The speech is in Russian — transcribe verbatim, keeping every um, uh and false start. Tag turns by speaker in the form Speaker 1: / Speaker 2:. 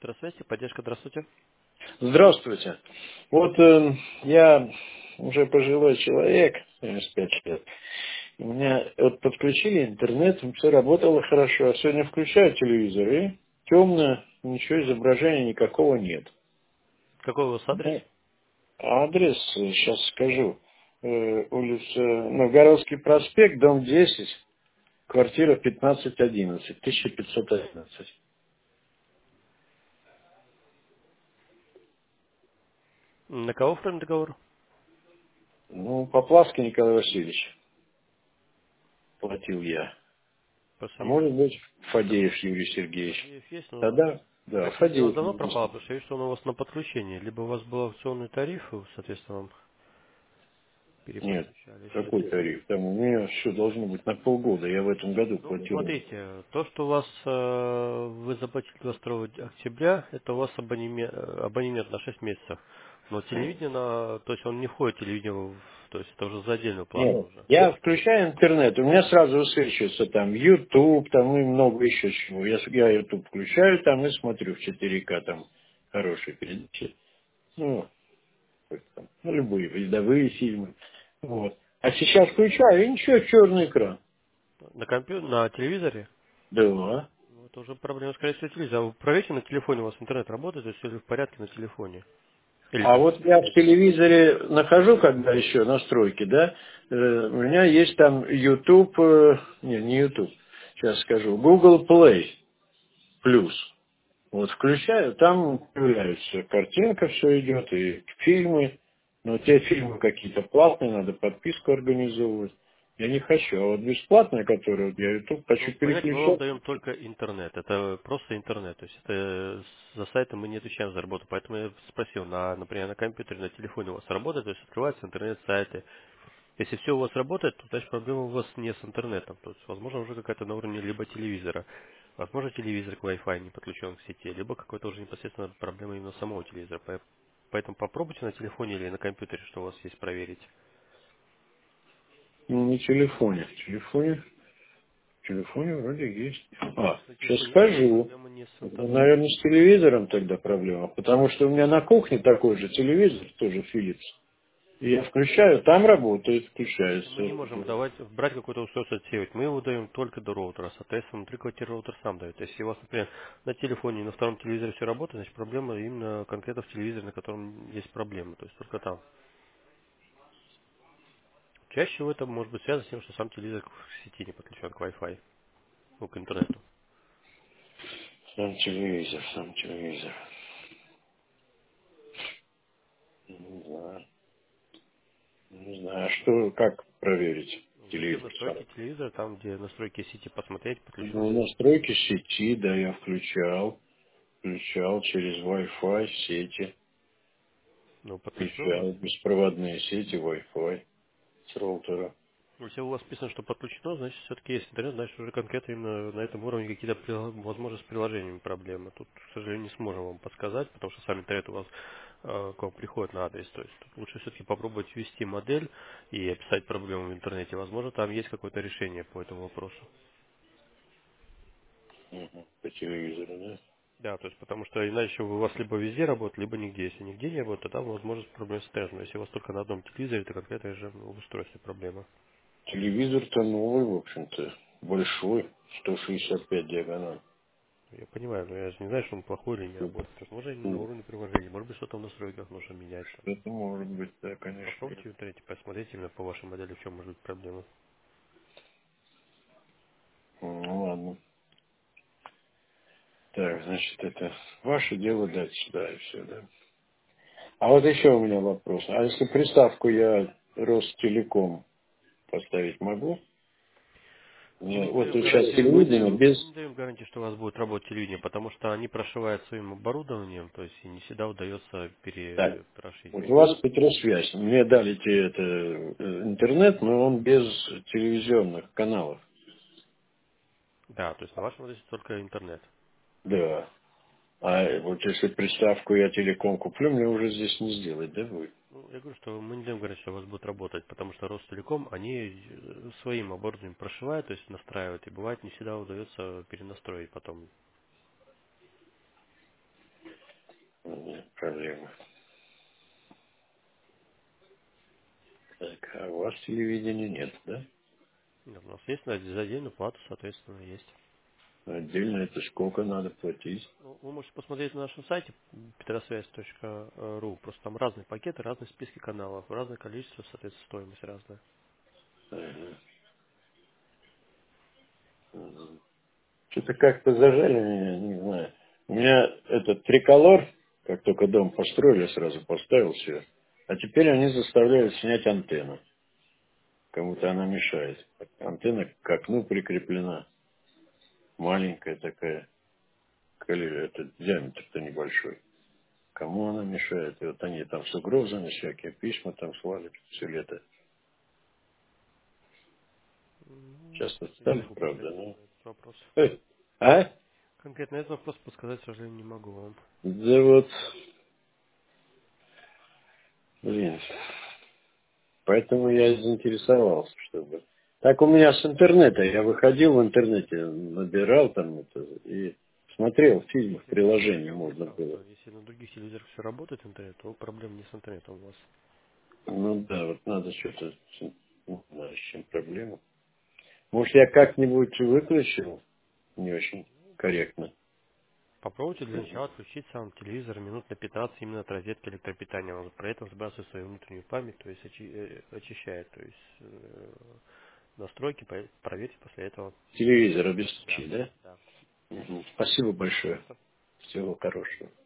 Speaker 1: Центра связи, поддержка, здравствуйте.
Speaker 2: Здравствуйте. Вот э, я уже пожилой человек, семьдесят пять лет. У меня вот подключили интернет, все работало хорошо. А сегодня включаю телевизор и темно, ничего изображения никакого нет.
Speaker 1: Какой у вас адрес?
Speaker 2: Ну, адрес, сейчас скажу. Э, улица Новгородский проспект, дом десять, квартира пятнадцать одиннадцать, тысяча пятьсот одиннадцать.
Speaker 1: На кого оформлен договор?
Speaker 2: Ну, Поплавский Николай Васильевич платил я.
Speaker 1: По
Speaker 2: А
Speaker 1: фамилии?
Speaker 2: может быть, Фадеев Юрий Сергеевич.
Speaker 1: Фадеев есть, но
Speaker 2: Тогда, да,
Speaker 1: так связь у вас
Speaker 2: Фадеев
Speaker 1: давно
Speaker 2: Юрий
Speaker 1: пропала,
Speaker 2: Сергеевич.
Speaker 1: потому что я вижу, что он у вас на подключении. Либо у вас был акционный тариф, и, соответственно, вам
Speaker 2: Нет,
Speaker 1: переподключали. Сейчас
Speaker 2: какой
Speaker 1: я смотрю.
Speaker 2: тариф? Там у меня все должно быть на полгода. Я в этом году
Speaker 1: Ну,
Speaker 2: платил.
Speaker 1: смотрите, то, что у вас э, вы заплатили двадцать второго октября, это у вас абонеме- э, абонемент на шесть месяцев. Но телевидение, на, то есть он не входит в телевидение, в- то есть это уже за отдельную плату
Speaker 2: Нет,
Speaker 1: уже.
Speaker 2: я включаю интернет, у меня сразу высвечивается там YouTube, там и много еще чего. Я, с- я YouTube включаю там и смотрю в четыре ка, там хорошие передачи. Ну, хоть там, ну, любые рядовые фильмы. Вот. А сейчас включаю, и ничего, черный экран.
Speaker 1: На компьютере, на телевизоре?
Speaker 2: Да.
Speaker 1: Ну, это уже проблема, скорее всего, телевизора. А вы проверьте, на телефоне у вас интернет работает, то есть все ли в порядке на телефоне? Или
Speaker 2: А
Speaker 1: на
Speaker 2: вот я в
Speaker 1: компьютере?
Speaker 2: телевизоре нахожу, когда еще настройки, да, э, у меня есть там YouTube, э, не, не YouTube, сейчас скажу, Google Play плюс. Вот включаю, там появляется картинка, все идет, и фильмы, но те фильмы какие-то платные, надо подписку организовывать. Я не хочу, а вот бесплатная, которую вот я YouTube хочу
Speaker 1: Ну, понимаете, мы вам
Speaker 2: переключать.
Speaker 1: даем только интернет. Это просто интернет. То есть это за сайтом мы не отвечаем за работу. Поэтому я спросил, на, например, на компьютере, на телефоне у вас работает, то есть открываются интернет-сайты. Если все у вас работает, то значит проблема у вас не с интернетом. То есть, возможно, уже какая-то на уровне либо телевизора. Возможно, телевизор к Wi-Fi не подключен к сети, либо какой-то уже непосредственно проблема именно самого телевизора. По- Поэтому попробуйте на телефоне или на компьютере, что у вас есть, проверить.
Speaker 2: Ну, не в телефоне. В телефоне, в телефоне вроде есть. А,
Speaker 1: Если на
Speaker 2: сейчас
Speaker 1: телефоне есть, значит
Speaker 2: скажу.
Speaker 1: проблема не с интернетом.
Speaker 2: Наверное, с телевизором тогда проблема, потому что у меня на кухне такой же телевизор, тоже Philips. И я включаю, там работает,
Speaker 1: Просто мы
Speaker 2: включается.
Speaker 1: не можем давать, брать какое-то устройство отсеивать. Мы его даем только до роутера. Соответственно, внутри квартиры роутер сам дает. Если у вас, например, на телефоне и на втором телевизоре все работает, значит проблема именно конкретно в телевизоре, на котором есть проблемы. То есть только там. Чаще всего это может быть связано с тем, что сам телевизор к сети не подключен к Wi-Fi, ну, к интернету.
Speaker 2: Сам телевизор, сам телевизор. Не знаю. Не знаю, а что, как проверить
Speaker 1: Выйдя в
Speaker 2: телевизор сам?
Speaker 1: настройки телевизора, там, где настройки сети посмотреть, подключен
Speaker 2: Ну,
Speaker 1: ли.
Speaker 2: настройки сети, да, я включал. Включал через Wi-Fi сети.
Speaker 1: Ну, подключено,
Speaker 2: Включал
Speaker 1: значит.
Speaker 2: беспроводные сети Wi-Fi с роутера.
Speaker 1: Если у вас написано, что подключено, значит, все-таки есть интернет, значит, уже конкретно именно на этом уровне какие-то, прил- возможно, с приложениями проблемы. Тут, к сожалению, не сможем вам подсказать, потому что сам интернет у вас э, к вам приходит на адрес. То есть тут лучше все-таки попробовать ввести модель и описать проблему в интернете. Возможно, там есть какое-то решение по этому вопросу.
Speaker 2: Мгм. По телевизору, да?
Speaker 1: Да, то есть потому что иначе у вас либо везде работает, либо нигде. Если нигде не работает, то там, возможно, проблема с интернетом. Если у вас только на одном телевизоре, то конкретно уже в устройстве проблема.
Speaker 2: Телевизор-то новый, в общем-то. Большой, сто шестьдесят пять диагональ.
Speaker 1: Я понимаю, но я же не знаю, что он плохой или не работает. Возможно, именно на
Speaker 2: Ну,
Speaker 1: уровне приложения. Может быть, что-то в настройках нужно менять. Там.
Speaker 2: это может быть, да, конечно.
Speaker 1: Попробуйте в интернете посмотреть именно по вашей модели, в чем может быть проблема.
Speaker 2: Ну, ладно. Так, значит, это ваше дело дать сюда и все, да. А вот еще у меня вопрос. А если приставку я Ростелеком поставить могу?
Speaker 1: Мы
Speaker 2: Не,
Speaker 1: не
Speaker 2: вот
Speaker 1: даем
Speaker 2: сейчас
Speaker 1: гарантии, мы
Speaker 2: телевидение
Speaker 1: даем,
Speaker 2: без...
Speaker 1: мы не даем гарантии, что у вас будет работать телевидение, потому что они прошивают своим оборудованием, то есть и не всегда удается
Speaker 2: Так,
Speaker 1: перепрошить.
Speaker 2: вот у вас Петросвязь. Мне дали те это, э, интернет, но он без телевизионных каналов.
Speaker 1: Да, то есть на вашем адресе только интернет.
Speaker 2: Да. А вот если приставку я телеком куплю, мне уже здесь не сделать, да, будет?
Speaker 1: Ну, я говорю, что мы не даем гарантии, что у вас будет работать, потому что Ростелеком, они э, своим оборудованием прошивают, то есть настраивают, и бывает не всегда удается перенастроить потом.
Speaker 2: проблема. Так, а у вас телевидения нет, да?
Speaker 1: Да, у нас есть на- за отдельную плату, соответственно, есть.
Speaker 2: Отдельно это сколько надо платить?
Speaker 1: Ну, вы можете посмотреть на нашем сайте петросвязь точка ру. Просто там разные пакеты, разные списки каналов, разное количество, соответственно, стоимость разная.
Speaker 2: Ага. Ага. Что-то как-то зажали меня, не знаю. У меня этот триколор, как только дом построили, сразу поставил все. А теперь они заставляют снять антенну. Кому-то она мешает. Антенна к окну прикреплена. Маленькая такая. Коли- Это диаметр-то небольшой. Кому она мешает? И вот они там с угрозами всякие, письма там свалят все лето.
Speaker 1: Ну,
Speaker 2: Сейчас
Speaker 1: я не
Speaker 2: отстали,
Speaker 1: могу
Speaker 2: правда,
Speaker 1: конкретно
Speaker 2: но...
Speaker 1: сказать этот вопрос.
Speaker 2: Эй, а?
Speaker 1: Конкретно этот вопрос подсказать, к сожалению, не могу вам.
Speaker 2: Да вот, блин. Поэтому я и заинтересовался, чтобы... Так у меня с интернета, я выходил в интернете, набирал там это, и смотрел фильмы, в
Speaker 1: Если все
Speaker 2: приложении
Speaker 1: хорошо, вы
Speaker 2: можно
Speaker 1: правы,
Speaker 2: было.
Speaker 1: да. Если на других телевизорах все работает интернет, то проблем не с интернетом у вас.
Speaker 2: Ну да, вот надо что-то, с- не знаю, с чем проблема. Может, я как-нибудь выключил, не очень корректно.
Speaker 1: Попробуйте для
Speaker 2: Мгм.
Speaker 1: начала отключить сам телевизор минут на пятнадцать именно от розетки электропитания. Он при этом сбрасывает свою внутреннюю память, то есть очи- э, очищает, то есть э, настройки, по- проверьте после этого.
Speaker 2: Телевизор
Speaker 1: Да,
Speaker 2: обеспечить, да?
Speaker 1: да.
Speaker 2: Мгм. Спасибо большое.
Speaker 1: Пожалуйста.
Speaker 2: Всего хорошего.